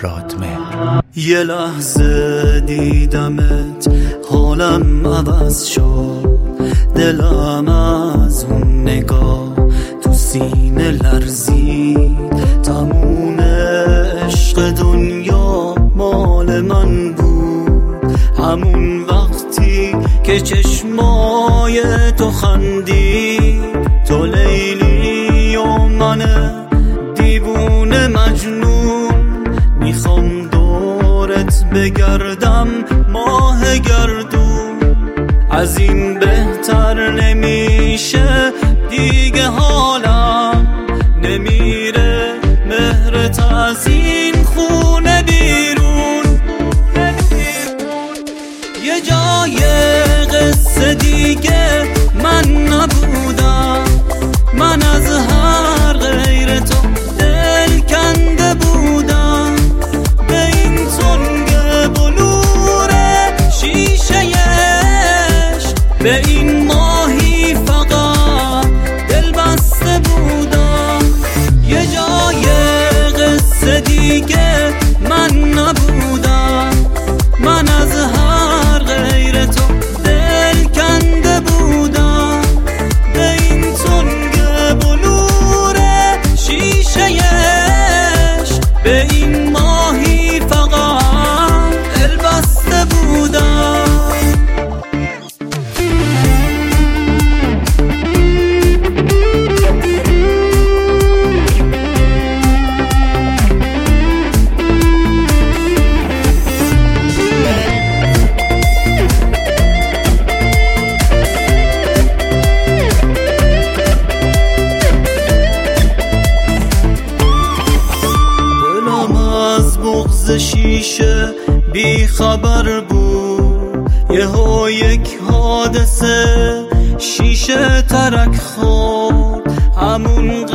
رادمهر. یه لحظه دیدمت حالم عوض شد، دلم از اون نگاه تو سینه لرزید. تموم عشق دنیا مال من بود، همون وقتی که چشمای تو خندید. تو لیلی و من دیوونه مجنون، میخوام دورت بگردم ماه گردون. از این بهتر نمیشه دیگه، حالم نمیره مهرت از این خونه بیرون. یه جای قصه دیگه من نبودم، من از هر غیر تو دل کنده بودم. به این تنگ بلور شیشه‌اش، به این ماهی فقط دل بسته بودم. یه جای قصه دیگه من نبودم، من از هر غیر تو دل کنده بودم. به این تنگ بلور شیشه‌اش، به این ماهی فقط دل بسته بودم. بغض شیشه بی خبر بود، یهو یک حادثه شیشه ترک خورد. همون